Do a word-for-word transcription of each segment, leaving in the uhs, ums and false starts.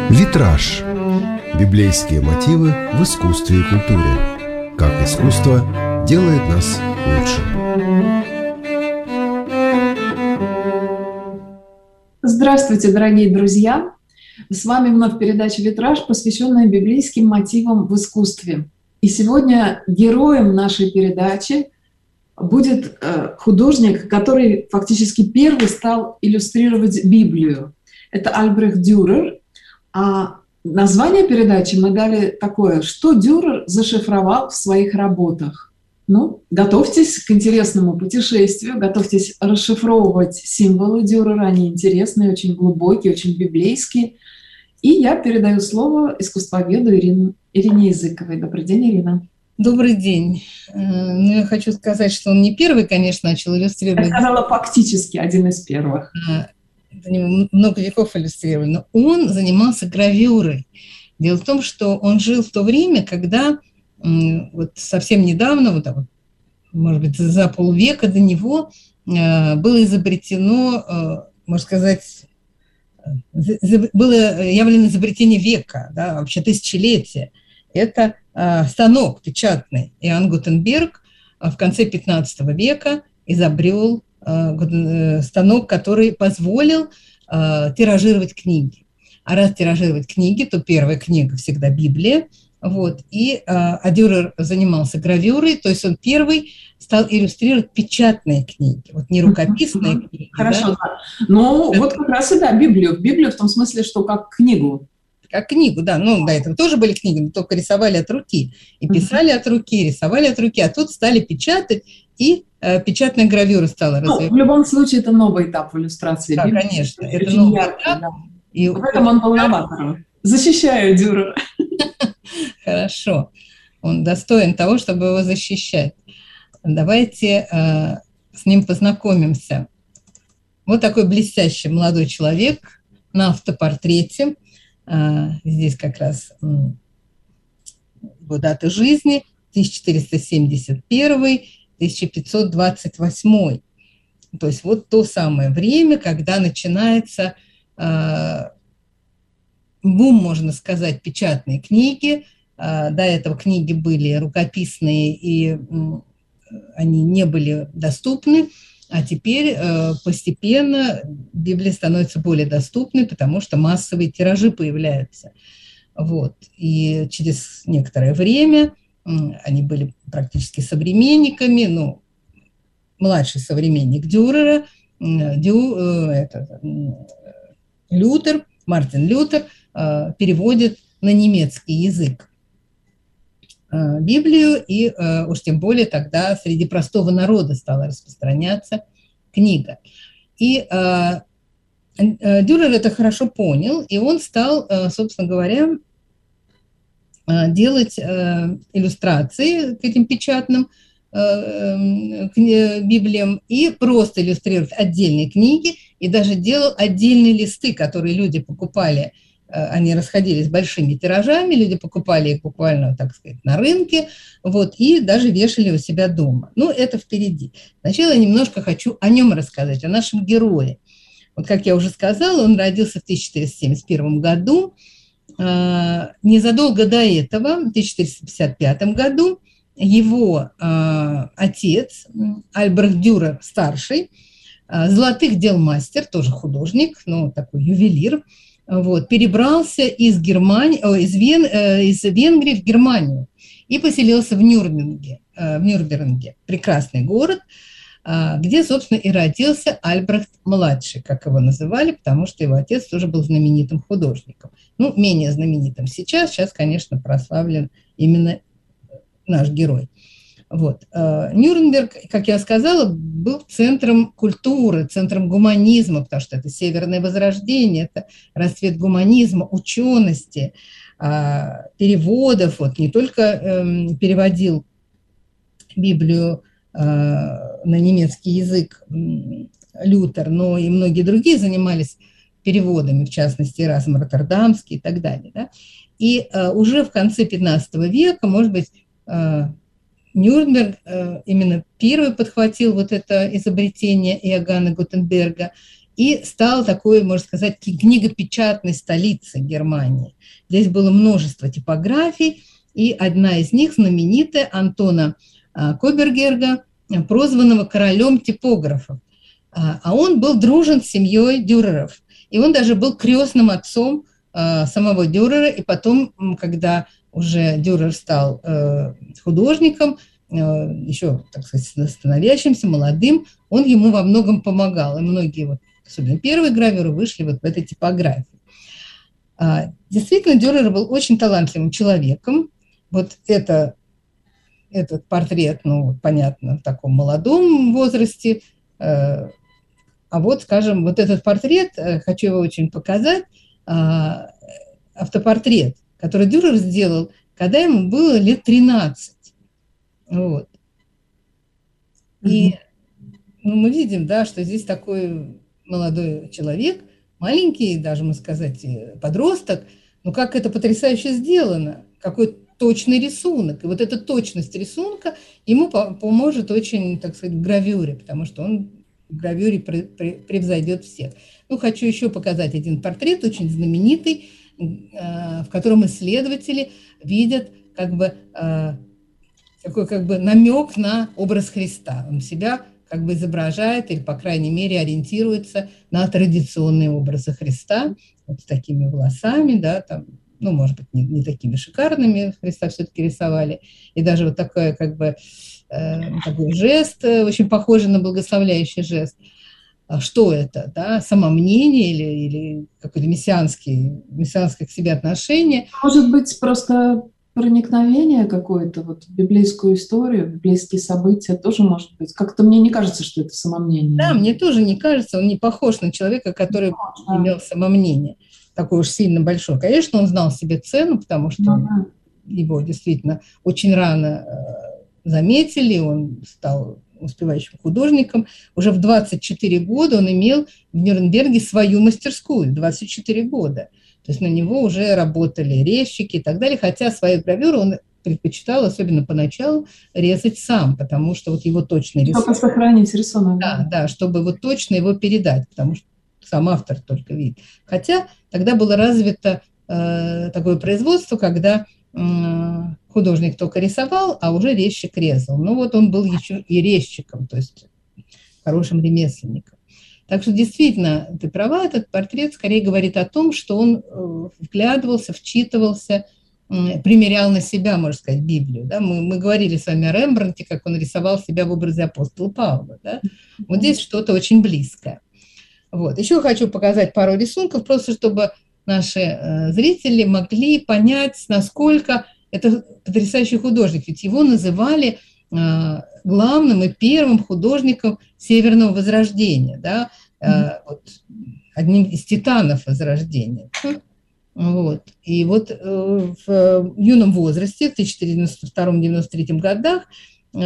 Витраж. Библейские мотивы в искусстве и культуре. Как искусство делает нас лучше. Здравствуйте, дорогие друзья! С вами вновь передача «Витраж», посвященная библейским мотивам в искусстве. И сегодня героем нашей передачи будет художник, который фактически первый стал иллюстрировать Библию. Это Альбрехт Дюрер. А название передачи мы дали такое: «Что Дюрер зашифровал в своих работах?». Ну, готовьтесь к интересному путешествию, готовьтесь расшифровывать символы Дюрера, они интересные, очень глубокие, очень библейские. И я передаю слово искусствоведу Ирине, Ирине Языковой. Добрый день, Ирина. Добрый день. Ну, я хочу сказать, что он не первый, конечно, начал иллюстрировать. Я сказала, фактически один из первых. За него много веков иллюстрировали, но он занимался гравюрой. Дело в том, что он жил в то время, когда вот совсем недавно, вот, может быть, за полвека до него было изобретено, можно сказать, было явлено изобретение века, да, вообще тысячелетия. Это станок печатный. Иоанн Гутенберг в конце пятнадцатого века изобрел станок, который позволил тиражировать книги. А раз тиражировать книги, то первая книга всегда Библия. Вот. И а Дюрер занимался гравюрой, то есть он первый стал иллюстрировать печатные книги, вот не рукописные mm-hmm. книги. Хорошо, да? да. Ну, это... вот как раз и да, Библию. Библию в том смысле, что как книгу. Как книгу, да. Ну, до этого тоже были книги, но только рисовали от руки. И писали mm-hmm. от руки, рисовали от руки, а тут стали печатать, и э, печатная гравюра стала развиваться. Ну, в любом случае, это новый этап в иллюстрации. Да, Библии. конечно, это новый яркий, этап. Да. И в этом он был новатором. Защищаю Дюрера. Хорошо. Он достоин того, чтобы его защищать. Давайте э, с ним познакомимся. Вот такой блестящий молодой человек на автопортрете. Э, здесь как раз э, его дата жизни тысяча четыреста семьдесят первый — тысяча пятьсот двадцать восьмой. То есть вот то самое время, когда начинается э, бум, можно сказать, печатной книги. До этого книги были рукописные, и они не были доступны, а теперь постепенно Библия становится более доступной, потому что массовые тиражи появляются. Вот. И через некоторое время они были практически современниками, ну, младший современник Дюрера, Дю, это, Лютер, Мартин Лютер, переводит на немецкий язык Библию, и уж тем более тогда среди простого народа стала распространяться книга. И Дюрер это хорошо понял, и он стал, собственно говоря, делать иллюстрации к этим печатным Библиям и просто иллюстрировать отдельные книги, и даже делал отдельные листы, которые люди покупали. Они расходились большими тиражами, люди покупали их буквально, так сказать, на рынке, вот, и даже вешали у себя дома. Ну, это впереди. Сначала я немножко хочу о нем рассказать, о нашем герое. Вот, как я уже сказала, он родился в тысяча четыреста семьдесят первом году. Незадолго до этого, в тысяча четыреста пятьдесят пятом году, его отец, Альбрехт Дюрер старший, золотых дел мастер, тоже художник, но такой ювелир, вот, перебрался из, Германии, о, из, Вен, э, из Венгрии в Германию и поселился в Нюрнберге, э, в Нюрнберге, прекрасный город, э, где, собственно, и родился Альбрехт-младший, как его называли, потому что его отец тоже был знаменитым художником. Ну, менее знаменитым сейчас, сейчас, конечно, прославлен именно наш герой. Вот. Нюрнберг, как я сказала, был центром культуры, центром гуманизма, потому что это северное возрождение, это расцвет гуманизма, учености, переводов. Вот. Не только переводил Библию на немецкий язык Лютер, но и многие другие занимались переводами, в частности, Эразм Роттердамский и так далее. Да? И уже в конце пятнадцатого века, может быть, Нюрнберг именно первый подхватил вот это изобретение Иоганна Гутенберга и стал такой, можно сказать, книгопечатной столицей Германии. Здесь было множество типографий, и одна из них знаменитая Антона Кобергерга, прозванного королем типографов. А он был дружен с семьей Дюреров, и он даже был крестным отцом самого Дюрера, и потом, когда уже Дюрер стал художником, еще, так сказать, становящимся, молодым, он ему во многом помогал, и многие, вот, особенно первые гравюры, вышли вот в этой типографии. Действительно, Дюрер был очень талантливым человеком. Вот это, этот портрет, ну, понятно, в таком молодом возрасте. А вот, скажем, вот этот портрет, хочу его очень показать, автопортрет, который Дюрер сделал, когда ему было лет тринадцать. Вот. И ну, мы видим, да, что здесь такой молодой человек, маленький, даже, можно сказать, подросток, но как это потрясающе сделано, какой точный рисунок. И вот эта точность рисунка ему поможет очень, так сказать, в гравюре, потому что он в гравюре превзойдет всех. Ну, хочу еще показать один портрет, очень знаменитый, в котором исследователи видят как бы такой как бы намек на образ Христа. Он себя как бы изображает или, по крайней мере, ориентируется на традиционные образы Христа, вот с такими волосами, да, там, ну, может быть, не, не такими шикарными Христа все-таки рисовали, и даже вот такой как бы э, такой жест, очень похожий на благословляющий жест. Что это, да, самомнение или, или какое-то мессианское, мессианское к себе отношение? Может быть, просто проникновение какое-то вот в библейскую историю, в библейские события тоже может быть. Как-то мне не кажется, что это самомнение. Да, мне тоже не кажется, он не похож на человека, который да. имел самомнение такое уж сильно большое. Конечно, он знал себе цену, потому что да. он, его действительно очень рано э, заметили, он стал успевающим художником. Уже в двадцать четыре года он имел в Нюрнберге свою мастерскую, двадцать четыре года. То есть на него уже работали резчики и так далее, хотя свои гравюры он предпочитал, особенно поначалу, резать сам, потому что вот его точно рисунок. Чтобы сохранить рисунок. Да, да, чтобы вот точно его передать, потому что сам автор только видит. Хотя тогда было развито э, такое производство, когда э, художник только рисовал, а уже резчик резал. Ну вот он был еще и резчиком, то есть хорошим ремесленником. Так что действительно, ты права, этот портрет скорее говорит о том, что он э, вглядывался, вчитывался, э, примерял на себя, можно сказать, Библию. Да? Мы, мы говорили с вами о Рембрандте, как он рисовал себя в образе апостола Павла. Да? Вот здесь что-то очень близкое. Вот. Еще хочу показать пару рисунков, просто чтобы наши э, зрители могли понять, насколько это потрясающий художник. Ведь его называли э, главным и первым художником Северного Возрождения, да? э, вот, одним из титанов Возрождения. Вот. И вот э, в юном возрасте, в тысяча четыреста девяносто втором — девяносто третьем годах, э,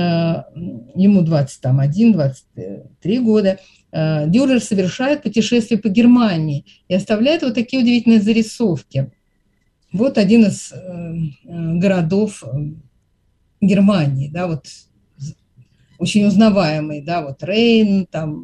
ему двадцать один — двадцать три года, Дюрер совершает путешествие по Германии и оставляет вот такие удивительные зарисовки. Вот один из городов Германии, да, вот очень узнаваемый, да, вот Рейн, там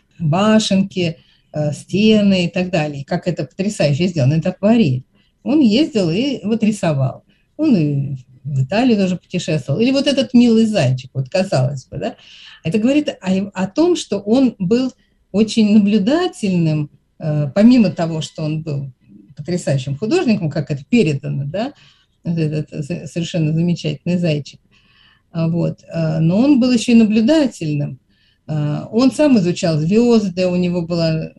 башенки, стены и так далее. Как это потрясающе сделано, это акварель. Он ездил и вот рисовал. Он и в Италию тоже путешествовал. Или вот этот милый зайчик, вот казалось бы, да. Это говорит о, о том, что он был очень наблюдательным, э, помимо того, что он был потрясающим художником, как это передано, да, вот этот совершенно замечательный зайчик. Вот. Но он был еще и наблюдательным. Он сам изучал звезды, у него была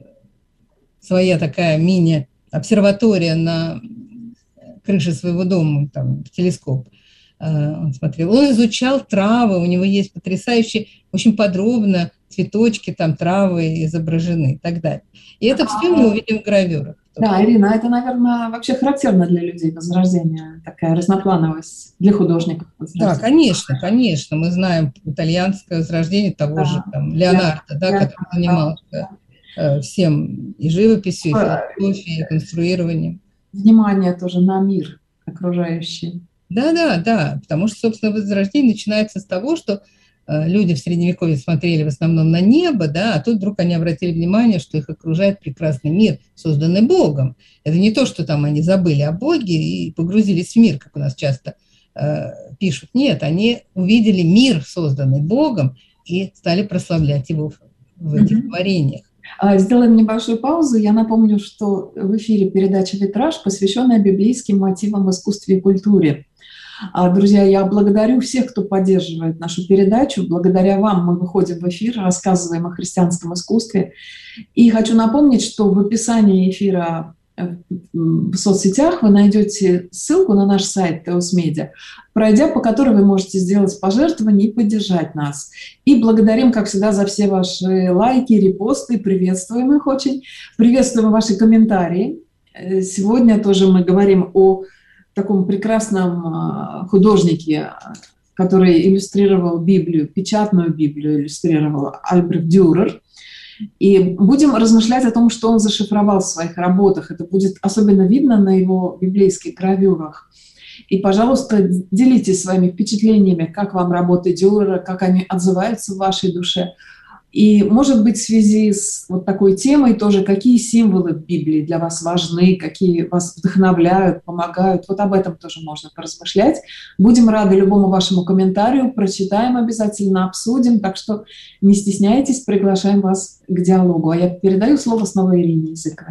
своя такая мини-обсерватория на крыше своего дома, там, телескоп. Он смотрел. Он изучал травы, у него есть потрясающие, очень подробно цветочки, там, травы изображены и так далее. И это все мы увидим в гравюрах. Да, Ирина, это, наверное, вообще характерно для людей Возрождения, такая разноплановость для художников. Да, конечно, конечно. Мы знаем итальянское Возрождение того да. же там, Леонардо, да, да, который да, занимался да. всем и живописью, и философией, и конструированием. Внимание тоже на мир окружающий. Да, да, да, потому что, собственно, Возрождение начинается с того, что люди в Средневековье смотрели в основном на небо, да, а тут вдруг они обратили внимание, что их окружает прекрасный мир, созданный Богом. Это не то, что там они забыли о Боге и погрузились в мир, как у нас часто э, пишут. Нет, они увидели мир, созданный Богом, и стали прославлять его в, в этих mm-hmm. творениях. Сделаем небольшую паузу. Я напомню, что в эфире передача «Витраж», посвященная библейским мотивам в искусстве и культуре. Друзья, я благодарю всех, кто поддерживает нашу передачу. Благодаря вам мы выходим в эфир, рассказываем о христианском искусстве. И хочу напомнить, что в описании эфира в соцсетях вы найдете ссылку на наш сайт Теос Медиа, пройдя по которой вы можете сделать пожертвование и поддержать нас. И благодарим, как всегда, за все ваши лайки, репосты, приветствуем их очень. Приветствуем ваши комментарии. Сегодня тоже мы говорим о таком прекрасном художнике, который иллюстрировал Библию, печатную Библию иллюстрировал, Альбрехт Дюрер. И будем размышлять о том, что он зашифровал в своих работах. Это будет особенно видно на его библейских гравюрах. И, пожалуйста, делитесь своими впечатлениями, как вам работы Дюрера, как они отзываются в вашей душе. И, может быть, в связи с вот такой темой тоже, какие символы в Библии для вас важны, какие вас вдохновляют, помогают. Вот об этом тоже можно поразмышлять. Будем рады любому вашему комментарию, прочитаем обязательно, обсудим. Так что не стесняйтесь, приглашаем вас к диалогу. А я передаю слово снова Ирине Языковой.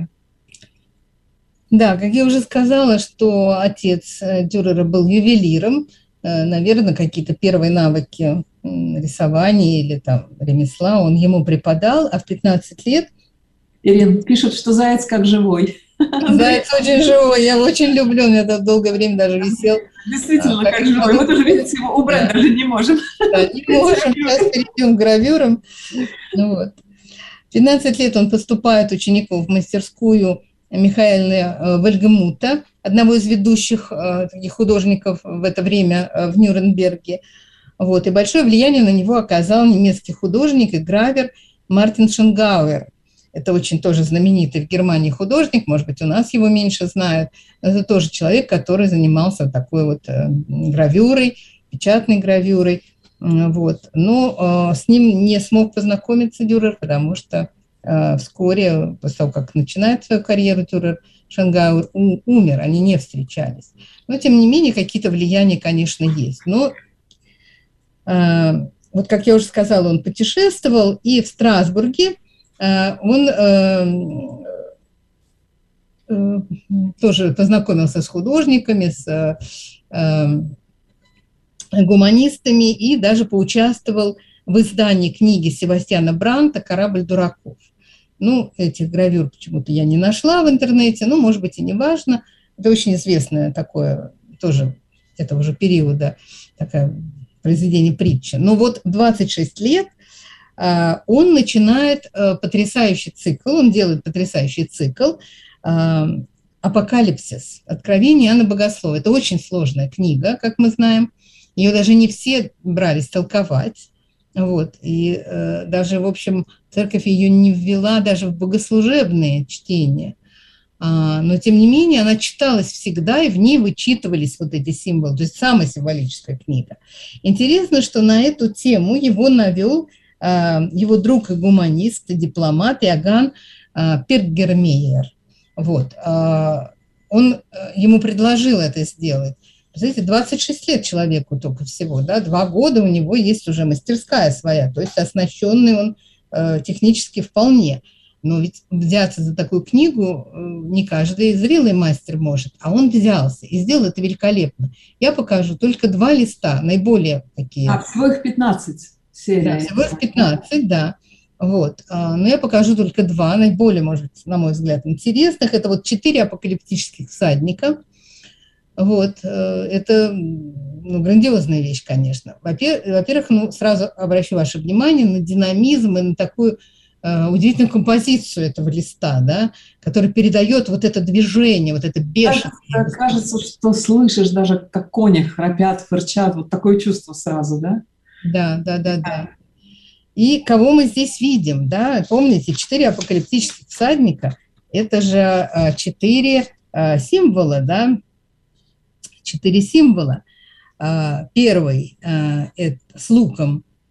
Да, как я уже сказала, что отец Дюрера был ювелиром. Наверное, какие-то первые навыки рисования или там ремесла он ему преподал, а в пятнадцать лет... Ирина, пишут, что заяц как живой. Заяц очень живой, я очень люблю, у меня там долгое время даже висел. Действительно, а, как, как живой, мы тоже, видите, его убрать да. даже не можем. Да, не можем, сейчас перейдем к гравюрам. Ну, вот. В пятнадцать лет он поступает учеником в мастерскую Михаэля Вальгемута, одного из ведущих таких художников в это время в Нюрнберге. Вот. И большое влияние на него оказал немецкий художник и гравер Мартин Шенгауэр. Это очень тоже знаменитый в Германии художник, может быть, у нас его меньше знают. Это тоже человек, который занимался такой вот гравюрой, печатной гравюрой. Вот. Но с ним не смог познакомиться Дюрер, потому что вскоре, после того, как начинает свою карьеру, Дюрер, Шенгауэр умер, они не встречались. Но, тем не менее, какие-то влияния, конечно, есть. Но, вот как я уже сказала, он путешествовал, и в Страсбурге он тоже познакомился с художниками, с гуманистами и даже поучаствовал в издании книги Себастьяна Бранта «Корабль дураков». Ну, этих гравюр почему-то я не нашла в интернете, ну, может быть, и не важно. Это очень известное такое, тоже этого же периода, такое произведение притчи. Но вот в двадцать шесть лет он начинает потрясающий цикл, он делает потрясающий цикл «Апокалипсис. Откровение Иоанна Богослова». Это очень сложная книга, как мы знаем. Ее даже не все брались толковать. Вот. И э, даже, в общем, церковь ее не ввела даже в богослужебные чтения. А, но, тем не менее, она читалась всегда, и в ней вычитывались вот эти символы. То есть самая символическая книга. Интересно, что на эту тему его навел а, его друг и гуманист, и дипломат Иоганн а, Пергермейер. Вот. А, он ему предложил это сделать. Знаете, двадцать шесть лет человеку только всего, да, два года у него есть уже мастерская своя, то есть оснащенный он э, технически вполне. Но ведь взяться за такую книгу э, не каждый зрелый мастер может, а он взялся и сделал это великолепно. Я покажу только два листа, наиболее такие. А, всего их пятнадцать серий. Да, всего их пятнадцать, да. Вот. Но я покажу только два, наиболее, может быть, на мой взгляд, интересных. Это вот четыре апокалиптических всадника. Вот, это ну, грандиозная вещь, конечно. Во-первых, ну, сразу обращу ваше внимание на динамизм и на такую э, удивительную композицию этого листа, да, который передает вот это движение, вот это бешенство. Кажется, кажется, что слышишь даже, как кони храпят, фырчат, вот такое чувство сразу, да? Да, да, да, да. И кого мы здесь видим, да? Помните, четыре апокалиптических всадника – это же четыре э, символа, да? Четыре символа. Первый – это с луком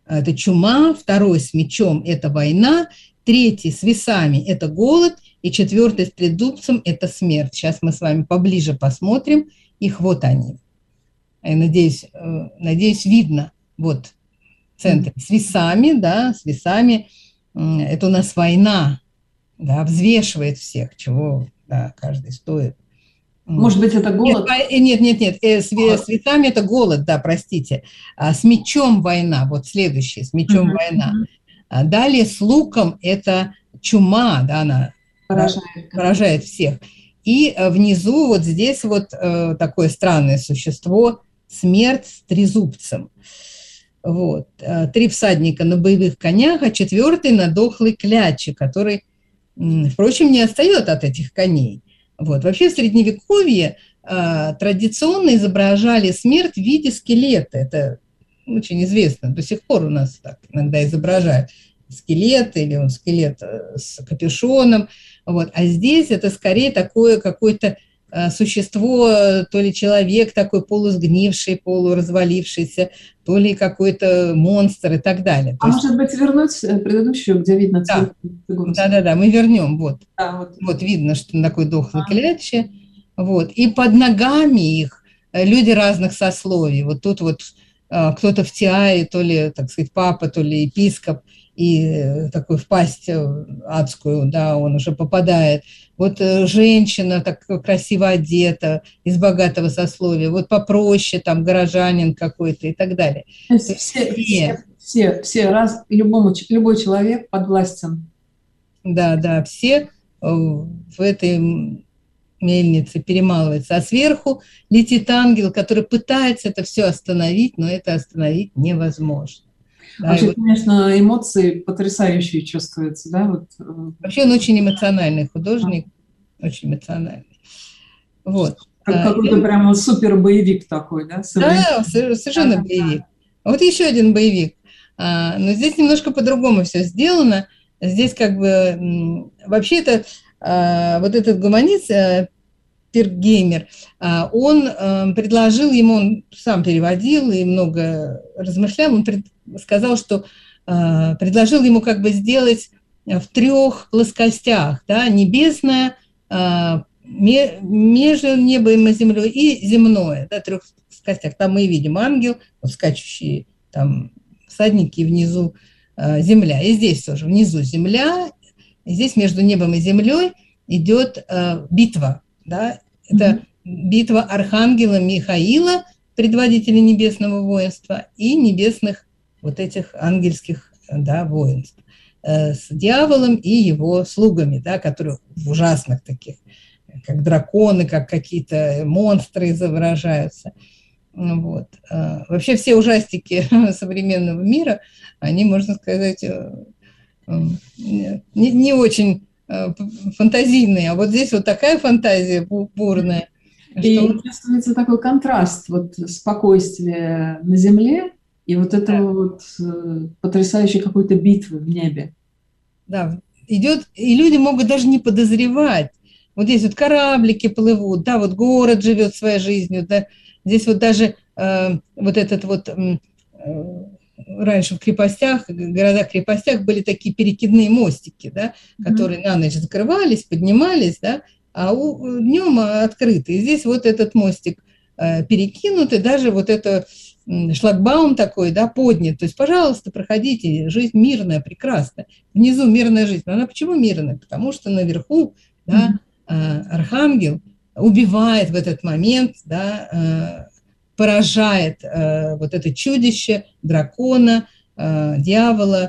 это чума, второй с мечом – это война, третий с весами – это голод, и четвертый с трезубцем – это смерть. Сейчас мы с вами поближе посмотрим их, вот они. Я надеюсь, надеюсь, видно, вот в центре, с весами, да, с весами, это у нас война, да, взвешивает всех, чего, да, каждый стоит. Может быть, это голод? Нет, нет, нет, нет. С, с весами это голод, да, простите. А с мечом война, вот следующий, с мечом uh-huh. война. А далее с луком это чума, да, она поражает, да, поражает всех. И внизу вот здесь вот э, такое странное существо, смерть с трезубцем. Вот. Три всадника на боевых конях, а четвертый на дохлой кляче, который, впрочем, не отстает от этих коней. Вот. Вообще в Средневековье э, традиционно изображали смерть в виде скелета. Это очень известно. До сих пор у нас так иногда изображают скелет или он скелет с капюшоном. Вот. А здесь это скорее такое какое-то э, существо, то ли человек такой полусгнивший, полуразвалившийся, то ли какой-то монстр и так далее. А то может есть... быть вернуть предыдущую, где видно цвет? Да-да-да, мы вернем. Вот. Да, вот. Вот видно, что такой дохлый а. кляче. Вот. И под ногами их люди разных сословий. Вот тут вот а, кто-то в тиаре, то ли, так сказать, папа, то ли епископ, и такой в пасть адскую, да, он уже попадает. Вот женщина так красиво одета, из богатого сословия, вот попроще, там, горожанин какой-то и так далее. То есть все, все, все, все раз, любому, любой человек подвластен. Да, да, все в этой мельнице перемалываются. А сверху летит ангел, который пытается это все остановить, но это остановить невозможно. Да, вообще, вот, конечно, эмоции потрясающие чувствуются, да? Вот. Вообще он очень эмоциональный художник, а. очень эмоциональный. Вот. Как, какой-то прямо супер боевик такой, да? Да, совершенно боевик. Вот еще один боевик. А, но здесь немножко по-другому все сделано. Здесь как бы вообще это а, вот этот гуманист Пиркгеймер, а, он а, предложил ему, он сам переводил и много размышлял, он пред, сказал, что э, предложил ему как бы сделать в трех плоскостях, да, небесное, э, между небом и землей и земное, да, трех плоскостях. Там мы и видим ангел, вот, скачущие там всадники, внизу э, земля. И здесь тоже внизу земля, и здесь между небом и землей идет э, битва, да, это mm-hmm. битва архангела Михаила, предводителя небесного воинства, и небесных вот этих ангельских, да, воинств, э, с дьяволом и его слугами, да, которые в ужасных таких, как драконы, как какие-то монстры изображаются. Вот. Э, вообще все ужастики современного мира, они, можно сказать, э, э, не, не очень э, фантазийные, а вот здесь вот такая фантазия бурная. И что... чувствуется такой контраст, вот спокойствие на земле, и вот это да. вот э, потрясающей какой-то битвы в небе. Да, идет, и люди могут даже не подозревать. Вот здесь вот кораблики плывут, да, вот город живет своей жизнью, да, здесь вот даже э, вот этот вот, э, раньше в крепостях, в городах-крепостях были такие перекидные мостики, да, которые mm-hmm. на ночь закрывались, поднимались, да, а у, днем открыты. И здесь вот этот мостик э, перекинут, и даже вот это шлагбаум такой, да, поднят. То есть, пожалуйста, проходите, жизнь мирная, прекрасная. Внизу мирная жизнь. Но она почему мирная? Потому что наверху, да, mm-hmm. архангел убивает в этот момент, да, поражает вот это чудище, дракона, дьявола,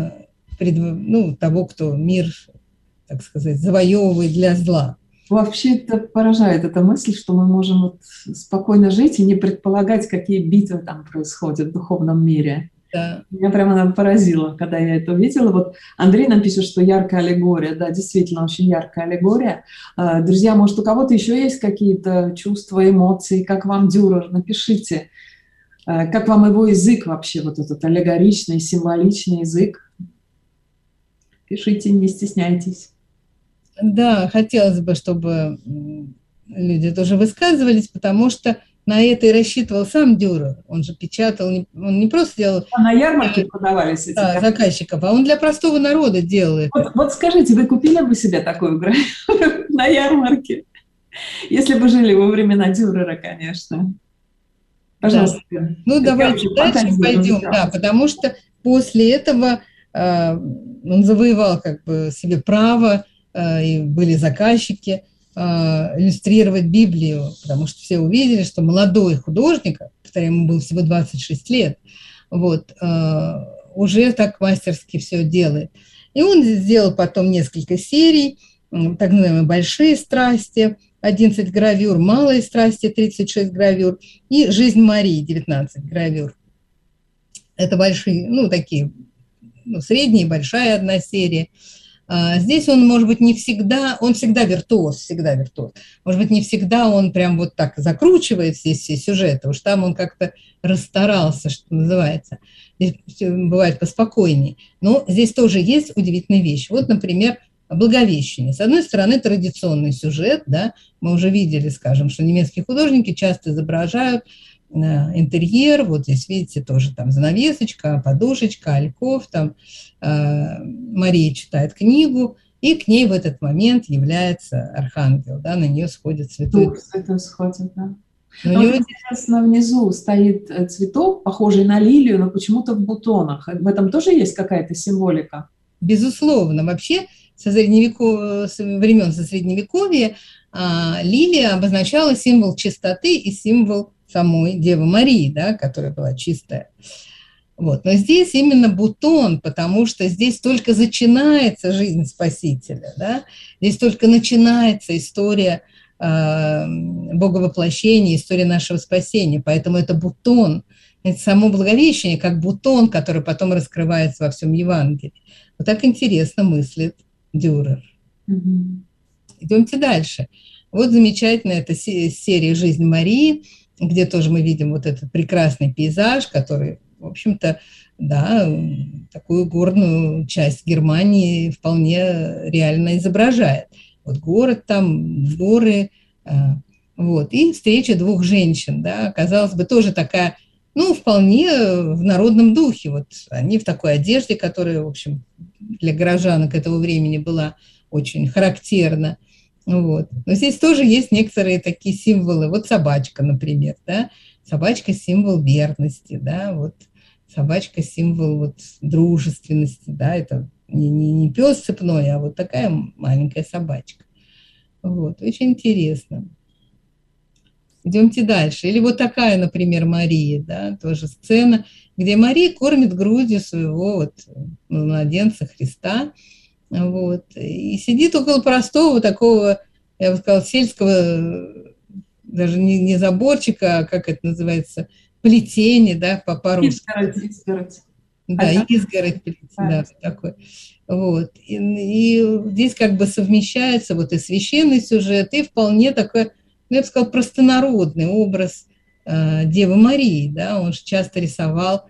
ну, того, кто мир, так сказать, завоевывает для зла. Вообще-то поражает эта мысль, что мы можем вот спокойно жить и не предполагать, какие битвы там происходят в духовном мире. Да. Меня прямо поразило, когда я это увидела. Вот Андрей нам пишет, что яркая аллегория. Да, действительно, очень яркая аллегория. Друзья, может, у кого-то еще есть какие-то чувства, эмоции? Как вам Дюрер? Напишите. Как вам его язык вообще, вот этот аллегоричный, символичный язык? Пишите, не стесняйтесь. Да, хотелось бы, чтобы люди тоже высказывались, потому что на это и рассчитывал сам Дюрер. Он же печатал, он не просто делал... А на ярмарке продавались эти да, заказчиков, а он для простого народа делал это. Вот, вот скажите, вы купили бы себе такую гравюру на ярмарке? Если бы жили во времена Дюрера, конечно. Пожалуйста. Да. Ну, давайте дальше пойдем, да, потому что после этого э, он завоевал как бы себе право, э, и были заказчики, э, иллюстрировать Библию, потому что все увидели, что молодой художник, повторяю, ему было всего двадцать шесть лет, вот, э, уже так мастерски все делает. И он сделал потом несколько серий, так называемые «Большие страсти», одиннадцать гравюр, «Малые страсти», тридцать шесть гравюр, и «Жизнь Марии», девятнадцать гравюр. Это большие, ну, такие, ну, средние, большая одна серия. А здесь он, может быть, не всегда, он всегда виртуоз, всегда виртуоз. Может быть, не всегда он прям вот так закручивает здесь все сюжеты, уж там он как-то расстарался, что называется. Здесь бывает поспокойнее. Но здесь тоже есть удивительные вещи. Вот, например, Благовещение. С одной стороны, традиционный сюжет, да, мы уже видели, скажем, что немецкие художники часто изображают э, интерьер, вот здесь, видите, тоже там занавесочка, подушечка, альков, там э, Мария читает книгу, и к ней в этот момент является архангел, да, на нее сходит святой. Дух святой сходит, да. Но но него... интересно, внизу стоит цветок, похожий на лилию, но почему-то в бутонах. В этом тоже есть какая-то символика? Безусловно. Вообще, со средневеков... со времен со Средневековья а, лилия обозначала символ чистоты и символ самой Девы Марии, да, которая была чистая. Вот. Но здесь именно бутон, потому что здесь только начинается жизнь Спасителя, да? Здесь только начинается история э, Боговоплощения, история нашего спасения, поэтому это бутон, это само Благовещение, как бутон, который потом раскрывается во всем Евангелии. Вот так интересно мыслит Дюрер. Mm-hmm. Идемте дальше. Вот замечательная эта серия «Жизнь Марии», где тоже мы видим вот этот прекрасный пейзаж, который, в общем-то, да, такую горную часть Германии вполне реально изображает. Вот город там, горы, вот, и встреча двух женщин, да, казалось бы, тоже такая, ну, вполне в народном духе, вот они в такой одежде, которая, в общем, для горожанок этого времени была очень характерна, вот. Но здесь тоже есть некоторые такие символы, вот собачка, например, да, собачка – символ верности, да, вот собачка – символ вот дружественности, да, это не, не, не пес цепной, а вот такая маленькая собачка. Вот, очень интересно. Идемте дальше. Или вот такая, например, Мария, да, тоже сцена, где Мария кормит грудью своего вот младенца Христа, вот, и сидит около простого такого, я бы сказала, сельского, даже не, не заборчика, а как это называется, плетение, да, по-русски. Изгородь, изгородь. Да, ага. изгородь, да, такой. Вот. И, и здесь как бы совмещается вот и священный сюжет, и вполне такой, ну, я бы сказала, простонародный образ э, Девы Марии, да, он же часто рисовал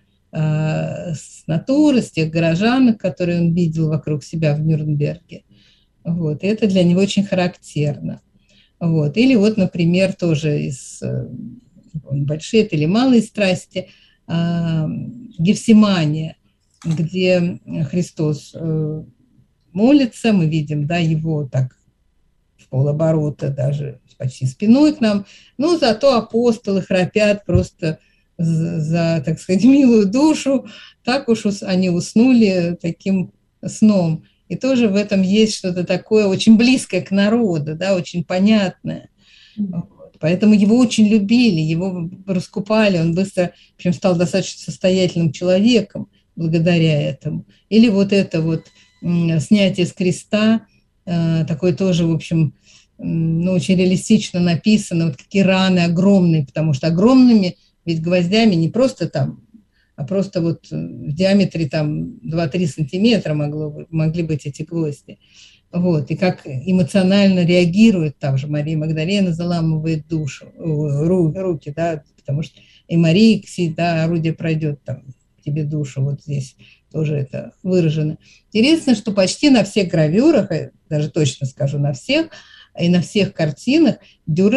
э, с натуры, с тех горожанок, которые он видел вокруг себя в Нюрнберге. Вот. И это для него очень характерно. Вот. Или вот, например, тоже из «Большие это или малые страсти», э, Гефсимания, где Христос э, молится, мы видим, да, его так в полоборота даже почти спиной к нам, но зато апостолы храпят просто за, за, так сказать, милую душу, так уж они уснули таким сном. И тоже в этом есть что-то такое очень близкое к народу, да, очень понятное. Вот. Поэтому его очень любили, его раскупали, он быстро, в общем, стал достаточно состоятельным человеком благодаря этому. Или вот это вот снятие с креста, такое тоже, в общем, ну, очень реалистично написано, вот какие раны огромные, потому что огромными ведь гвоздями не просто там, а просто вот в диаметре там два-три сантиметра могло, могли быть эти гвозди. Вот, и как эмоционально реагирует там же Мария Магдалена, заламывает душу, руки, да, потому что и Мария, да, орудие пройдет там тебе душу, вот здесь тоже это выражено. Интересно, что почти на всех гравюрах, даже точно скажу, на всех, и на всех картинах Дюрер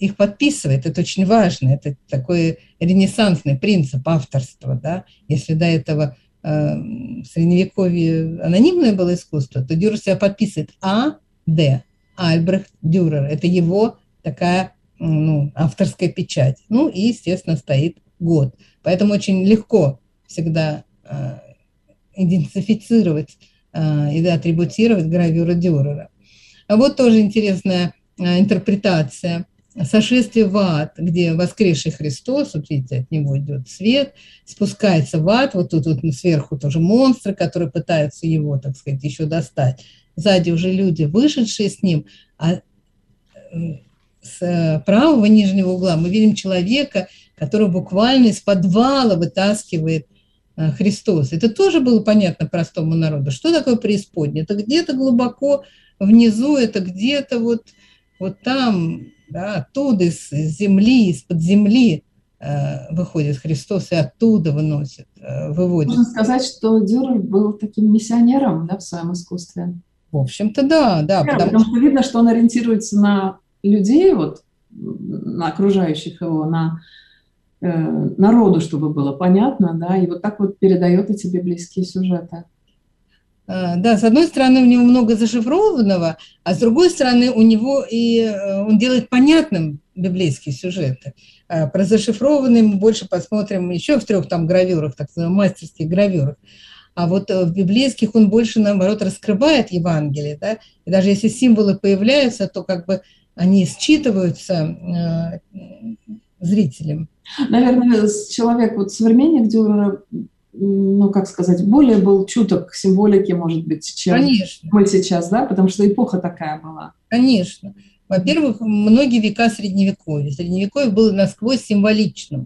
их подписывает, это очень важно, это такой ренессансный принцип авторства, да, если до этого э, в Средневековье анонимное было искусство, то Дюрер себя подписывает А. Д. Альбрехт Дюрер, это его такая, ну, авторская печать, ну и, естественно, стоит год, поэтому очень легко всегда э, идентифицировать э, и атрибутировать гравюру Дюрера. А вот тоже интересная э, интерпретация. Сошествие в ад, где воскресший Христос, вот видите, от него идет свет, спускается в ад, вот тут вот сверху тоже монстры, которые пытаются его, так сказать, еще достать. Сзади уже люди, вышедшие с ним, а с правого нижнего угла мы видим человека, который буквально из подвала вытаскивает Христос. Это тоже было понятно простому народу. Что такое преисподняя? Это где-то глубоко внизу, это где-то вот, вот там, да, оттуда, из земли, из-под земли э, выходит Христос и оттуда выносит, э, выводит. Можно сказать, что Дюрер был таким миссионером, да, в своем искусстве. В общем-то, да, да. Потому, потому что видно, что он ориентируется на людей, вот, на окружающих его, на э, народу, чтобы было понятно, да, и вот так вот передает эти библейские сюжеты. Да, с одной стороны, у него много зашифрованного, а с другой стороны, у него и он делает понятным библейские сюжеты. Про зашифрованные мы больше посмотрим еще в трех там гравюрах, так называемых мастерских гравюрах. А вот в библейских он больше, наоборот, раскрывает Евангелие, да? И даже если символы появляются, то как бы они считываются э, зрителям. Наверное, человек, вот современник Дюрера, ну, как сказать, более был чуток к символике, может быть, чем Конечно. Мы сейчас, да, потому что эпоха такая была. Конечно. Во-первых, многие века Средневековья. Средневековье было насквозь символичным.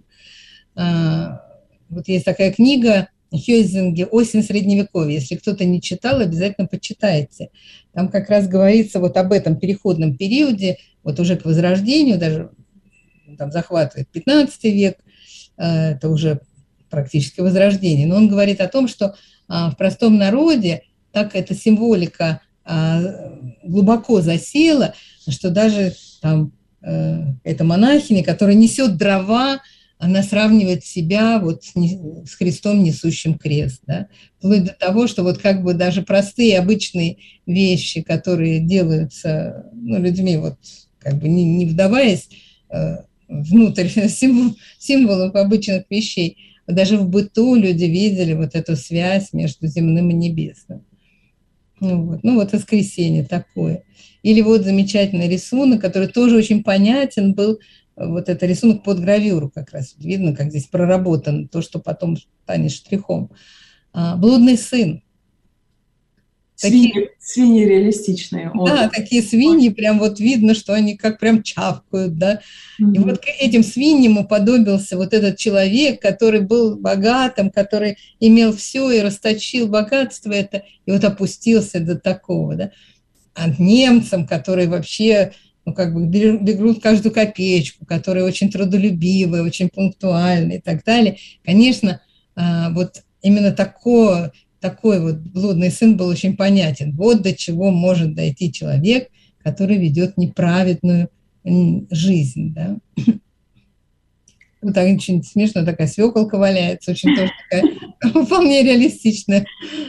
Вот есть такая книга Хёйзинге «Осень Средневековья». Если кто-то не читал, обязательно почитайте. Там как раз говорится вот об этом переходном периоде, вот уже к Возрождению, даже там захватывает пятнадцатый век, это уже практически Возрождение. Но он говорит о том, что в простом народе так эта символика глубоко засела, что даже там эта монахиня, которая несет дрова, она сравнивает себя вот с Христом, несущим крест, да? Вплоть до того, что вот как бы даже простые обычные вещи, которые делаются, ну, людьми, вот как бы не, не вдаваясь э, внутрь символ, символов обычных вещей, даже в быту люди видели вот эту связь между земным и небесным. Ну вот, ну вот воскресенье такое. Или вот замечательный рисунок, который тоже очень понятен был. Вот это рисунок под гравюру как раз. Видно, как здесь проработано то, что потом станет штрихом. «Блудный сын». Свиньи, такие, свиньи реалистичные. Да, такие свиньи, прям вот видно, что они как прям чавкают, да. Mm-hmm. И вот к этим свиньям уподобился вот этот человек, который был богатым, который имел все и расточил богатство это, и вот опустился до такого, да. А немцам, которые вообще... ну, как бы берут каждую копеечку, которые очень трудолюбивые, очень пунктуальные и так далее. Конечно, вот именно такой, такой вот блудный сын был очень понятен. Вот до чего может дойти человек, который ведет неправедную жизнь. Да? Вот так очень смешно, такая свеколка валяется, очень тоже такая вполне реалистичная.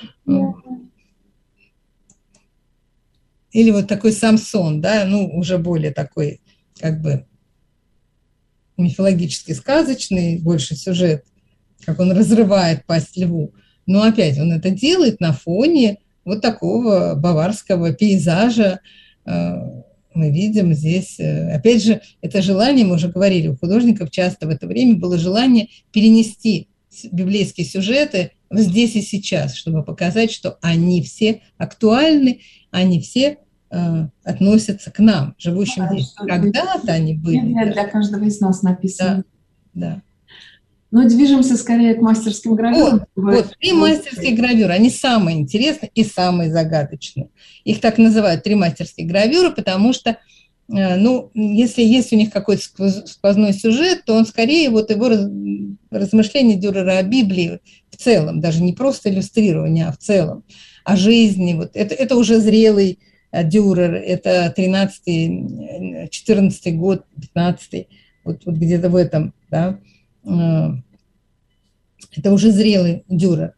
Или вот такой Самсон, да, ну, уже более такой, как бы, мифологически сказочный, больше сюжет, как он разрывает пасть льву. Но опять он это делает на фоне вот такого баварского пейзажа. Мы видим здесь, опять же, это желание, мы уже говорили, у художников часто в это время было желание перенести библейские сюжеты здесь и сейчас, чтобы показать, что они все актуальны, они все э, относятся к нам, живущим да, здесь. Когда-то они были. Библия для каждого из нас написана. Да, да. Но движемся скорее к мастерским гравюрам. Вот, вот три мастерские гравюры, они самые интересные и самые загадочные. Их так называют три мастерские гравюры, потому что, ну, если есть у них какой-то сквозной сюжет, то он скорее, вот его размышления Дюрера о Библии в целом, даже не просто иллюстрирование, а в целом, о жизни, вот это, это уже зрелый Дюрер, это тринадцатый, четырнадцатый год, пятнадцатый, вот, вот где-то в этом, да, это уже зрелый Дюрер.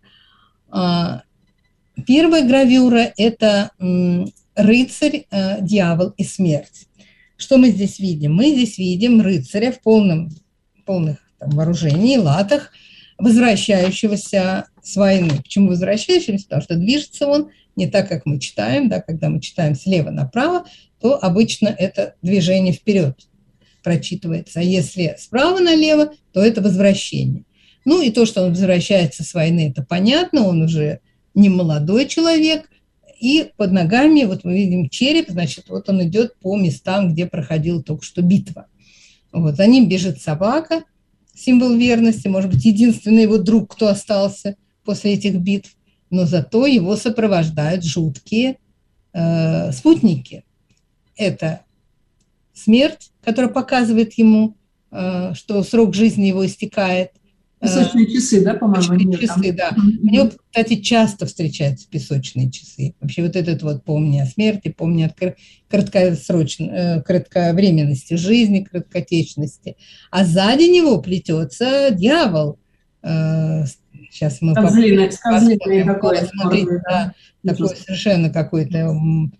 Первая гравюра – это рыцарь, дьявол и смерть. Что мы здесь видим? Мы здесь видим рыцаря в полном, полных там, вооружении, латах, возвращающегося с войны. Почему возвращающегося? Потому что движется он не так, как мы читаем. Да, когда мы читаем слева направо, то обычно это движение вперед прочитывается. А если справа налево, то это возвращение. Ну и то, что он возвращается с войны, это понятно. Он уже не молодой человек. И под ногами, вот мы видим череп, значит, вот он идет по местам, где проходила только что битва. Вот, за ним бежит собака, символ верности, может быть, единственный его друг, кто остался после этих битв, но зато его сопровождают жуткие э, спутники. Это смерть, которая показывает ему, э, что срок жизни его истекает. Песочные часы, да, по-моему? Песочные часы, да. У него, кстати, часто встречаются песочные часы. Вообще вот этот вот «помни о смерти», «помни о краткосрочной, кратковременности жизни, краткотечности». А сзади него плетется дьявол. Сейчас мы посмотрим. Смотрите, да, такой совершенно какой-то...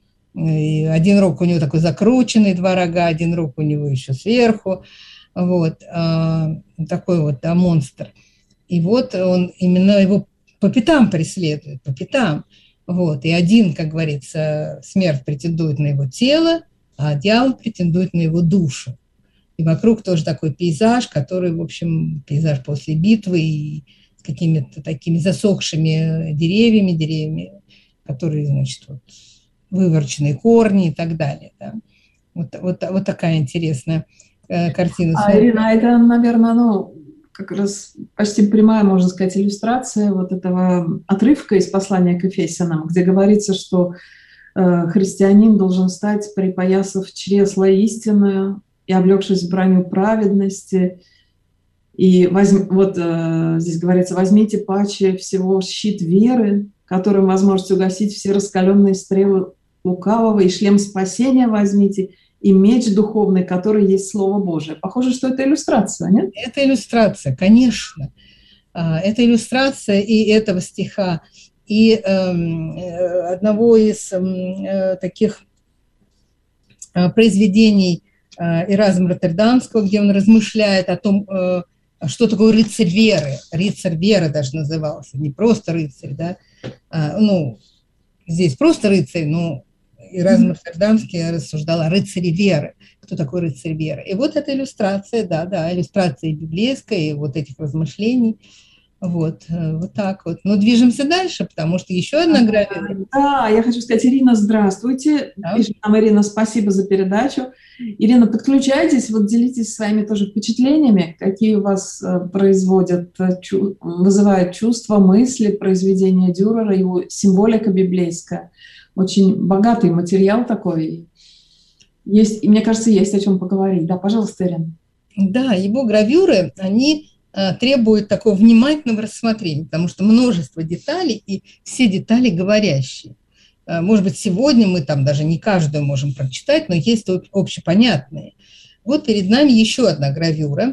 Один рог у него такой закрученный, два рога, один рог у него еще сверху. Вот, такой вот, да, монстр. И вот он именно его по пятам преследует, по пятам. Вот, и один, как говорится, смерть претендует на его тело, а дьявол претендует на его душу. И вокруг тоже такой пейзаж, который, в общем, пейзаж после битвы и с какими-то такими засохшими деревьями, деревьями, которые, значит, вот, вывороченные корни и так далее. Да. Вот, вот, вот такая интересная картину. А, Ирина, это, наверное, ну, как раз почти прямая, можно сказать, иллюстрация вот этого отрывка из послания к Ефесянам, где говорится, что э, христианин должен стать, припоясав чресла истинную и облегшись в броню праведности. И возьм, вот э, здесь говорится: возьмите паче всего щит веры, которым возможете угасить все раскаленные стрелы лукавого, и шлем спасения возьмите, и меч духовный, который есть Слово Божие. Похоже, что это иллюстрация, нет? Это иллюстрация, конечно. Это иллюстрация и этого стиха, и э, одного из э, таких э, произведений э, Эразма Роттердамского, где он размышляет о том, э, что такое рыцарь веры. Рыцарь веры даже назывался, не просто рыцарь, да. А, ну, здесь просто рыцарь, но Эразм Роттердамский рассуждал о рыцаре веры. Кто такой рыцарь веры? И вот эта иллюстрация, да, да, иллюстрация библейская, и вот этих размышлений. Вот, вот так вот. Но движемся дальше, потому что еще одна гравюра. Да, я хочу сказать, Ирина, здравствуйте. Да. Пишет нам Ирина, спасибо за передачу. Ирина, подключайтесь, вот делитесь своими тоже впечатлениями, какие у вас производят, вызывают чувства, мысли, произведения Дюрера, его символика библейская. Очень богатый материал такой. Есть, и мне кажется, есть о чем поговорить. Да, пожалуйста, Ирина. Да, его гравюры, они а, требуют такого внимательного рассмотрения, потому что множество деталей, и все детали говорящие. А, может быть, сегодня мы там даже не каждую можем прочитать, но есть общепонятные. Вот перед нами еще одна гравюра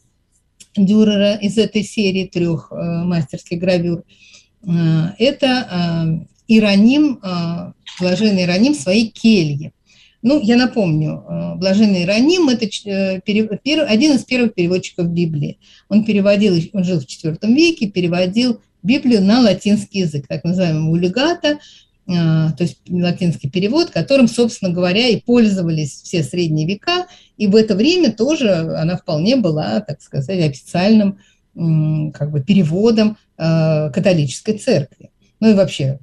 Дюрера из этой серии трех а, мастерских гравюр. А, это... А, Иероним, блаженный Иероним в своей келье. Ну, я напомню, блаженный Иероним – это один из первых переводчиков Библии. Он переводил, он жил в четвёртом веке, переводил Библию на латинский язык, так называемый вульгата, то есть латинский перевод, которым, собственно говоря, и пользовались все средние века, и в это время тоже она вполне была, так сказать, официальным как бы переводом католической церкви. Ну и вообще,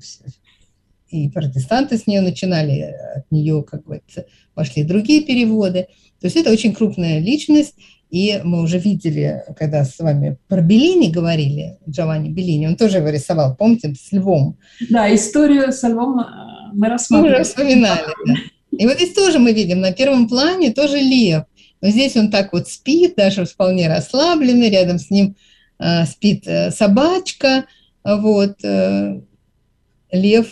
и протестанты с нее начинали, от нее, как говорится, пошли другие переводы. То есть это очень крупная личность, и мы уже видели, когда с вами про Беллини говорили, Джованни Беллини, он тоже его рисовал, помните, с львом. Да, историю с львом мы рассматривали. Мы уже вспоминали, да. И вот здесь тоже мы видим, на первом плане тоже лев. Но здесь он так вот спит, даже вполне расслабленный, рядом с ним э, спит э, собачка, вот, э, лев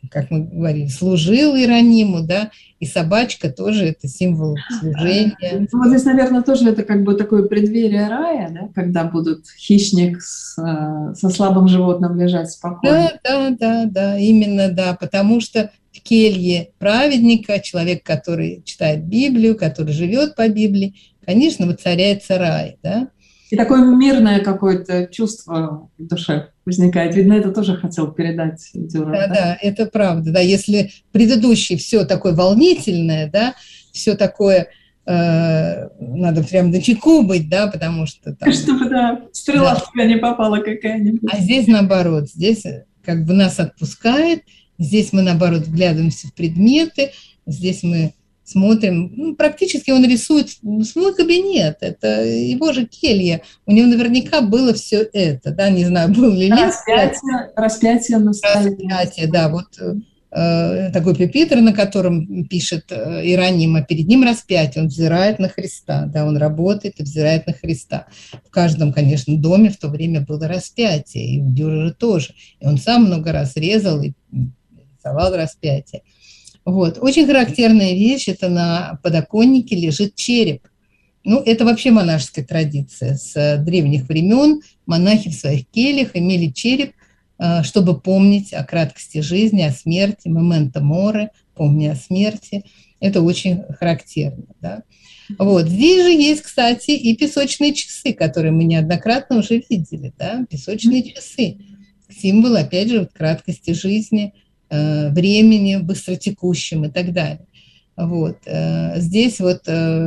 как мы говорили, служил Иерониму, да, и собачка тоже это символ служения. Вот здесь, наверное, тоже это как бы такое преддверие рая, да, когда будут хищник с, со слабым животным лежать спокойно. Да, да, да, да, именно, да, потому что в келье праведника, человек, который читает Библию, который живет по Библии, конечно, воцаряется рай, да. И такое мирное какое-то чувство в душе возникает. Видно, это тоже хотел передать Дюрер. Да, да? да, это правда. Да, если предыдущий все такое волнительное, да, все такое, э, надо прям начеку быть, да, потому что там... Чтобы, да, стрела Да. в тебя не попала какая-нибудь. А здесь наоборот, здесь как бы нас отпускает, здесь мы наоборот вглядываемся в предметы, здесь мы смотрим, ну, практически он рисует свой кабинет, это его же келья, у него наверняка было все это, да, не знаю, был ли лес. Распятие, распятие на столе. Распятие, да, вот э, такой пюпитр, на котором пишет э, Иероним, а перед ним распятие, он взирает на Христа, да, он работает и взирает на Христа. В каждом, конечно, доме в то время было распятие, и у Дюрера тоже, и он сам много раз резал и рисовал распятие. Вот. Очень характерная вещь – это на подоконнике лежит череп. Ну, это вообще монашеская традиция. С древних времен монахи в своих кельях имели череп, чтобы помнить о краткости жизни, о смерти, моменто море, помня о смерти. Это очень характерно. Да? Вот. Здесь же есть, кстати, и песочные часы, которые мы неоднократно уже видели. Да? Песочные часы. Символ, опять же, вот краткости жизни, времени, быстротекущим и так далее. Вот. Здесь вот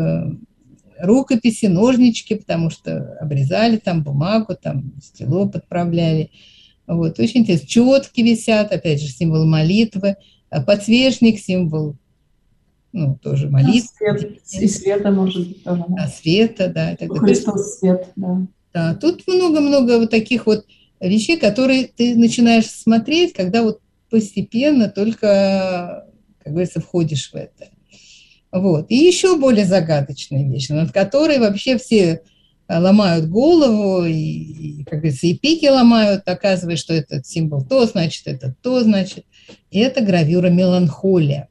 рукописи, ножнички, потому что обрезали там бумагу, там стело подправляли. Вот. Очень интересно. Четки висят, опять же, символ молитвы. Подсвечник, символ, ну, тоже молитвы. Свет, и света, может быть, тоже. Да, света, да. Христос свет, да. Да. Тут много-много вот таких вот вещей, которые ты начинаешь смотреть, когда вот постепенно только, как говорится, входишь в это. Вот. И еще более загадочная вещь, над которой вообще все ломают голову, и, и, как говорится, и пики ломают, оказывая, что этот символ то значит, это то значит. И это гравюра «Меланхолия».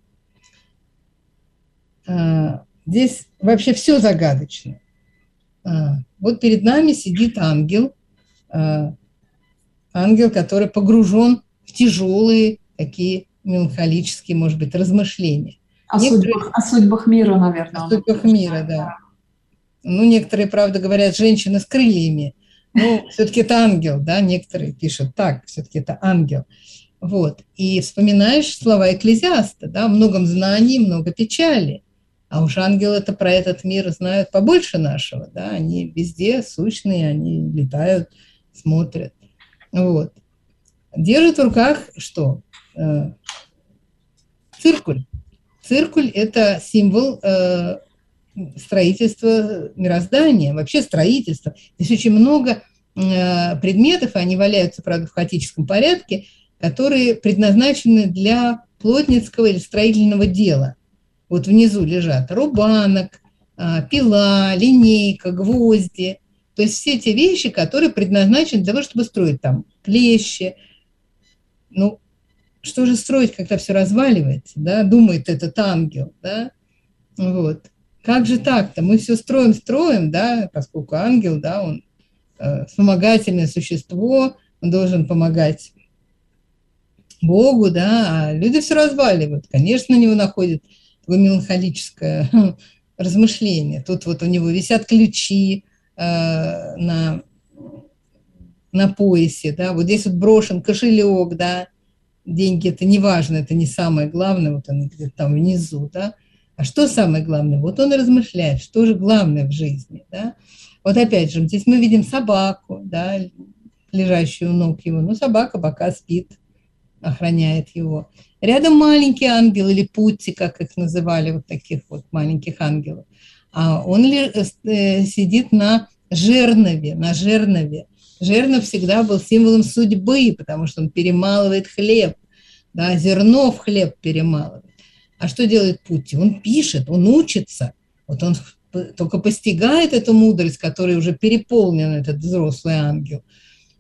А, здесь вообще все загадочно. А, вот перед нами сидит ангел, а, ангел, который погружен в тяжелые такие меланхолические, может быть, размышления. О, некоторые... судьбах, о судьбах мира, наверное. О судьбах мира, да. Ну, некоторые, правда, говорят, женщина с крыльями. Ну, все-таки это ангел, да, некоторые пишут так, все-таки это ангел. Вот. И вспоминаешь слова Экклезиаста, да, о многом знании, много печали. А уж ангелы-то про этот мир знают побольше нашего, да, они везде сущные, они летают, смотрят. Вот. Держит в руках что? Циркуль. Циркуль – это символ строительства мироздания, вообще строительства. Здесь очень много предметов, они валяются, правда, в хаотическом порядке, которые предназначены для плотницкого или строительного дела. Вот внизу лежат рубанок, пила, линейка, гвозди. То есть все те вещи, которые предназначены для того, чтобы строить там клещи. Ну, что же строить, когда все разваливается, да, думает этот ангел, да, вот. Как же так-то? Мы все строим, строим, да, поскольку ангел, да, он э, вспомогательное существо, он должен помогать Богу, да, а люди все разваливают. Конечно, на него находит такое меланхолическое размышление. Тут вот у него висят ключи э, на, на поясе, да, вот здесь вот брошен кошелек, да, деньги – это не важно, это не самое главное, вот он где-то там внизу, да. А что самое главное? Вот он и размышляет, что же главное в жизни, да. Вот опять же, здесь мы видим собаку, да, лежащую у ног его, ну, собака пока спит, охраняет его. Рядом маленький ангел или путти, как их называли, вот таких вот маленьких ангелов. А он ли, э, сидит на жернове, на жернове. Жернов всегда был символом судьбы, потому что он перемалывает хлеб, да, зерно в хлеб перемалывает. А что делает Путти? Он пишет, он учится. Вот он только постигает эту мудрость, которой уже переполнен этот взрослый ангел.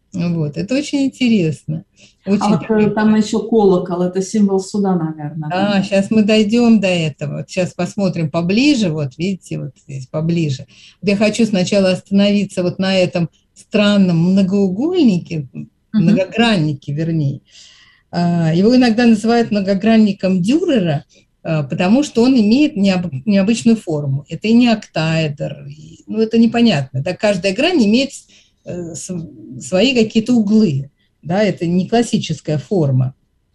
Вот, это очень интересно. Очень А вот там еще колокол, это символ суда, наверное. Да, да, сейчас мы дойдем до этого. Вот сейчас посмотрим поближе, вот видите, вот здесь поближе. Вот я хочу сначала остановиться вот на этом странном многоугольнике, uh-huh. многограннике, вернее. Его иногда называют многогранником Дюрера, потому что он имеет необычную форму. Это и не октаэдр, ну это непонятно. Да, каждая грань имеет свои какие-то углы, да, это не классическая форма.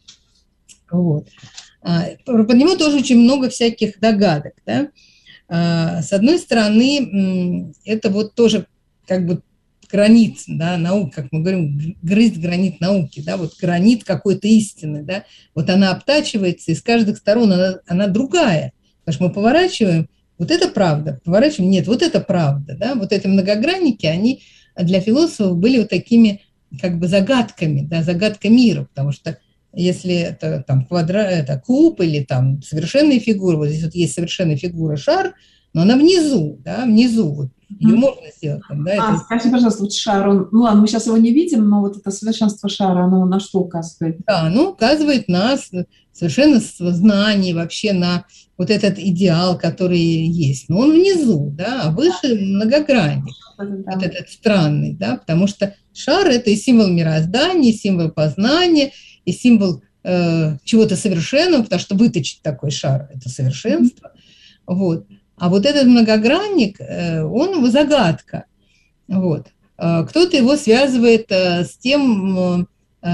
Вот. По нему тоже очень много всяких догадок. Да. С одной стороны, это вот тоже как бы гранит, да, наук, как мы говорим, грызть гранит науки, да, вот гранит какой-то истины, да, вот она обтачивается, и с каждых сторон она, она другая, потому что мы поворачиваем, вот это правда, поворачиваем, нет, вот это правда, да, вот эти многогранники, они для философов были вот такими как бы загадками, да, загадка мира, потому что если это там квадрат, это куб или там совершенная фигура, вот здесь вот есть совершенная фигура шар, но она внизу, да, внизу, вот, ее mm-hmm. можно сделать. Там, да, а, это... скажите, пожалуйста, вот шар, он, ну ладно, мы сейчас его не видим, но вот это совершенство шара, оно на что указывает? Да, оно указывает на совершенство знаний, вообще на вот этот идеал, который есть. Но он внизу, да, а выше многогранник, да. Вот этот странный, да, потому что шар – это и символ мироздания, и символ познания, и символ э, чего-то совершенного, потому что выточить такой шар – это совершенство. Mm-hmm. Вот. А вот этот многогранник, он загадка. Вот. Кто-то его связывает с тем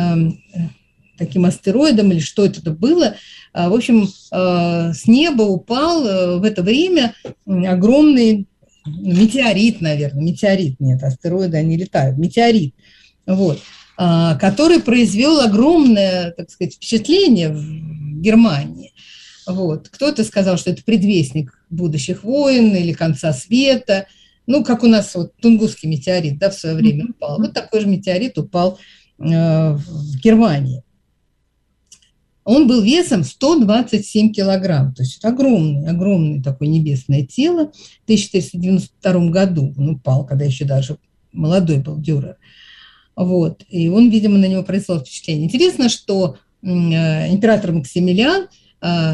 таким астероидом, или что это было. В общем, с неба упал в это время огромный метеорит, наверное. Метеорит, нет, астероиды, они летают. Метеорит, вот, который произвел огромное, так сказать, впечатление в Германии. Вот. Кто-то сказал, что это предвестник будущих войн или конца света. Ну, как у нас вот Тунгусский метеорит, да, в свое время упал. Вот такой же метеорит упал э, в Германии. Он был весом сто двадцать семь килограмм, то есть это огромный, огромное такое небесное тело. В тысяча четыреста девяносто втором году он упал, когда еще даже молодой был Дюрер. Вот. И он, видимо, на него произвел впечатление. Интересно, что э, император Максимилиан э,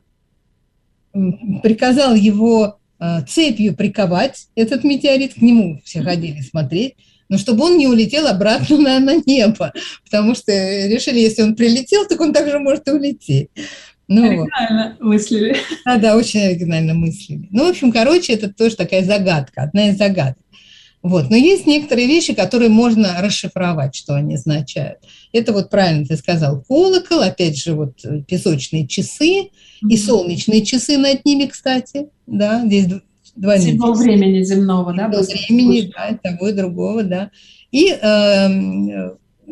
приказал его э, цепью приковать, этот метеорит, к нему все ходили смотреть, но чтобы он не улетел обратно на, на небо, потому что решили, если он прилетел, так он также может и улететь. Ну, оригинально мыслили. Да, да, очень оригинально мыслили. Ну, в общем, короче, это тоже такая загадка, одна из загадок. Вот. Но есть некоторые вещи, которые можно расшифровать, что они означают. Это вот правильно ты сказал, колокол, опять же, вот песочные часы mm-hmm. и солнечные часы над ними, кстати, да, здесь двойные символ часы. Времени земного, символ да? Времени, да, того и другого, да. И э,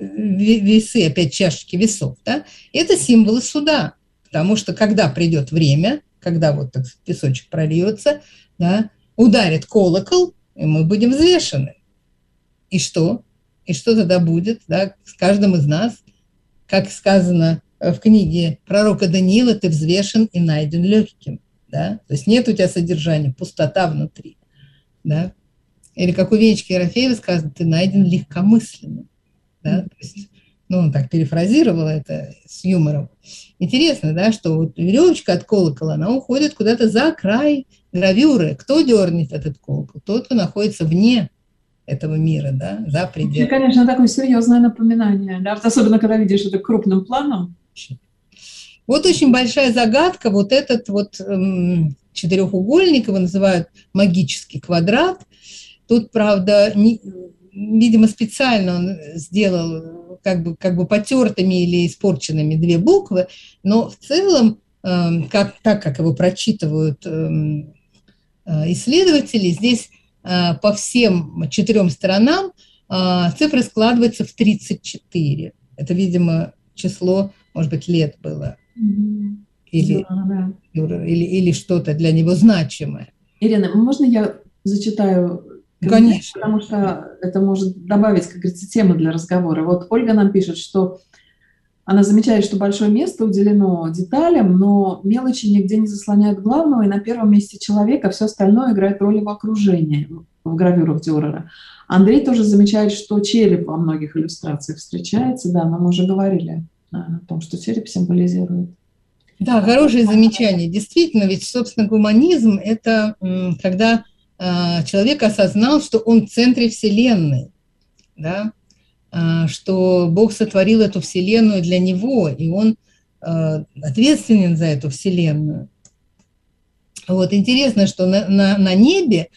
весы, опять чашечки весов, да, это символы суда, потому что когда придет время, когда вот так песочек прольется, да, ударит колокол, и мы будем взвешены. И что? И что тогда будет, да, с каждым из нас? Как сказано в книге пророка Даниила, ты взвешен и найден легким. Да? То есть нет у тебя содержания, пустота внутри. Да? Или как у Венечки Ерофеева сказано, ты найден легкомысленным. Да? То есть, ну, он так перефразировал это с юмором. Интересно, да, что вот веревочка от колокола, она уходит куда-то за край гравюры. Кто дернет этот колокол? Тот, кто находится вне этого мира, да, за пределами. Это, конечно, такое серьезное напоминание, да, особенно когда видишь это крупным планом. Вот очень большая загадка, вот этот вот эм, четырехугольник, его называют магический квадрат. Тут, правда, не, видимо, специально он сделал как бы, как бы потертыми или испорченными две буквы, но в целом, эм, как, так как его прочитывают эм, исследователи, здесь э, по всем четырем сторонам э, цифры складываются в тридцать четыре. Это, видимо, число, может быть, лет было. Mm-hmm. Или, да, да. или, или что-то для него значимое. Ирина, можно я зачитаю? Конечно. Потому что это может добавить, как говорится, темы для разговора. Вот Ольга нам пишет, что она замечает, что большое место уделено деталям, но мелочи нигде не заслоняют главного, и на первом месте человека все остальное играет роль в окружении. в гравюрах Дюрера. Андрей тоже замечает, что череп во многих иллюстрациях встречается. Да, мы уже говорили о том, что череп символизирует. Да, хорошее замечание. Действительно, ведь, собственно, гуманизм – это когда человек осознал, что он в центре Вселенной, да? Что Бог сотворил эту Вселенную для него, и он ответственен за эту Вселенную. Вот интересно, что на, на, на небе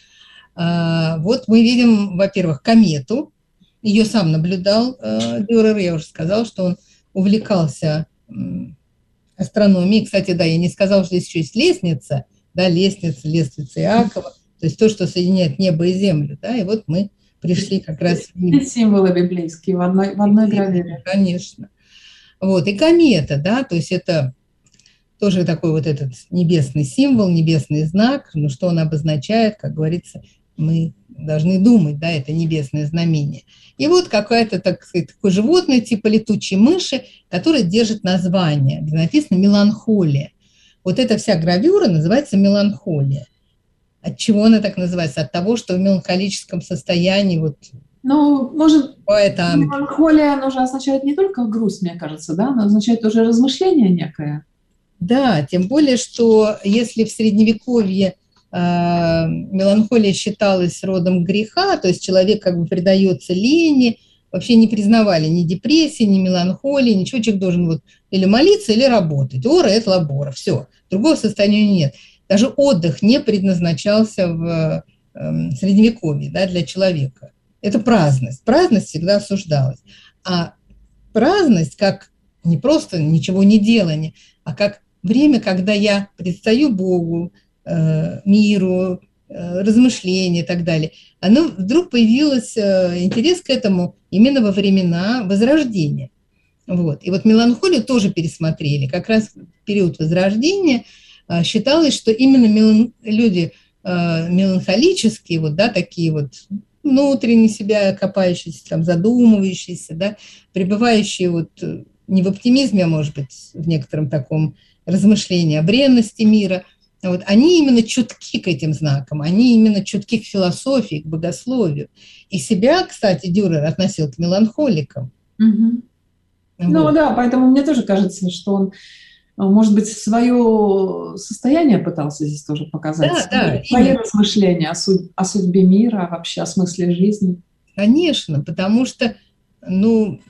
вот мы видим, во-первых, комету, ее сам наблюдал Дюрер, я уже сказала, что он увлекался астрономией. Кстати, да, я не сказала, что здесь еще есть лестница, да, лестница, лестница Иакова, то есть то, что соединяет небо и землю, да, и вот мы пришли как раз... Символы библейские в одной, в одной гравюре. Конечно. Вот, и комета, да, то есть это тоже такой вот этот небесный символ, небесный знак, но что он обозначает, как говорится, мы должны думать, да, это небесное знамение. И вот какая-то, так сказать, такое животное типа летучей мыши, которое держит название, где написано «меланхолия». Вот эта вся гравюра называется «меланхолия». От чего она так называется? От того, что в меланхолическом состоянии вот... Ну, может, это... меланхолия, она уже означает не только грусть, мне кажется, да, она означает уже размышление некое. Да, тем более, что если в Средневековье э, меланхолия считалась родом греха, то есть человек как бы предается лени, вообще не признавали ни депрессии, ни меланхолии, ничего, человек должен вот или молиться, или работать. Ора – это лабора, все, другого состояния нет. Даже отдых не предназначался в э, Средневековье, да, для человека. Это праздность. Праздность всегда осуждалась. А праздность как не просто ничего не делание, а как время, когда я предстаю Богу, э, миру, э, размышления и так далее, оно вдруг появилось э, интерес к этому именно во времена Возрождения. Вот. И вот меланхолию тоже пересмотрели. Как раз в период Возрождения э, считалось, что именно мелан... люди э, меланхолические, вот, да, такие вот внутренне себя копающиеся, там, задумывающиеся, да, пребывающие вот не в оптимизме, а может быть в некотором таком размышлении о бренности мира, вот, они именно чутки к этим знакам, они именно чутки к философии, к богословию. И себя, кстати, Дюрер относил к меланхоликам. Угу. Вот. Ну да, поэтому мне тоже кажется, что он, может быть, свое состояние пытался здесь тоже показать, да, да, свои именно. размышления о, судь, о судьбе мира, вообще о смысле жизни. Конечно, потому что, ну,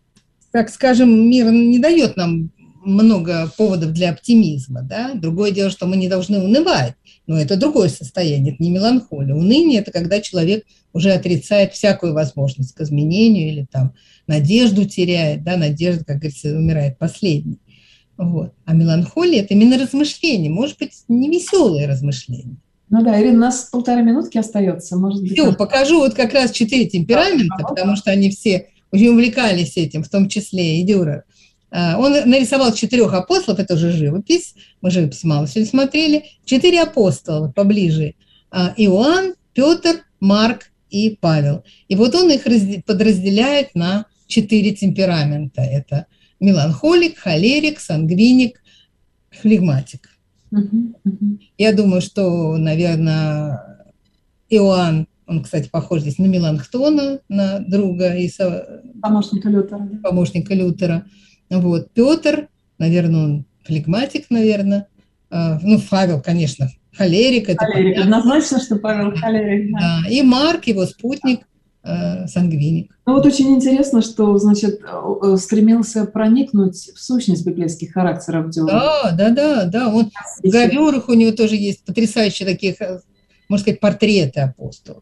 так скажем, мир не дает нам много поводов для оптимизма, да. Другое дело, что мы не должны унывать, но это другое состояние, это не меланхолия. Уныние – это когда человек уже отрицает всякую возможность к изменению или там надежду теряет, да, надежда, как говорится, умирает последней. Вот. А меланхолия – это именно размышление, может быть, не веселые размышления. Ну да, Ирина, у нас полторы минутки остается. Может быть, все, покажу вот как раз четыре темперамента, да, потому что они все очень увлекались этим, в том числе и Дюрер. Он нарисовал четырех апостолов, это уже живопись, мы живопись мало сегодня смотрели, четыре апостола поближе. Иоанн, Петр, Марк и Павел. И вот он их подразделяет на четыре темперамента. Это меланхолик, холерик, сангвиник, флегматик. Uh-huh, uh-huh. Я думаю, что, наверное, Иоанн, он, кстати, похож здесь на Меланхтона, на друга и со... помощника Лютера. Помощника Лютера. Вот. Петр, наверное, он флегматик, наверное. Ну, Павел, конечно, холерик. Это холерик, однозначно, что Павел холерик. Да. Да. И Марк, его спутник, сангвиник. Ну вот очень интересно, что, значит, стремился проникнуть в сущность библейских характеров Дюрера. Да, да, да, да. Он, в гравюрах у него тоже есть потрясающие такие, можно сказать, портреты апостолов.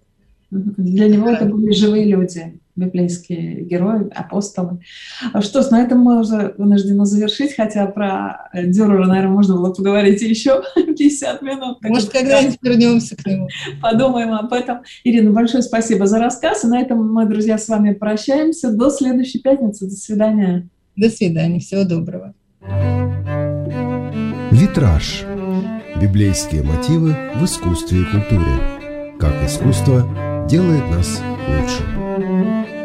Для него это были живые люди, библейские герои, апостолы. Что ж, на этом мы уже вынуждены завершить, хотя про Дюрера, наверное, можно было поговорить еще пятьдесят минут. Может, когда-нибудь вернемся к нему. Подумаем об этом. Ирина, большое спасибо за рассказ. И на этом мы, друзья, с вами прощаемся. До следующей пятницы. До свидания. До свидания. Всего доброго. Витраж. Библейские мотивы в искусстве и культуре. Как искусство делает нас лучше.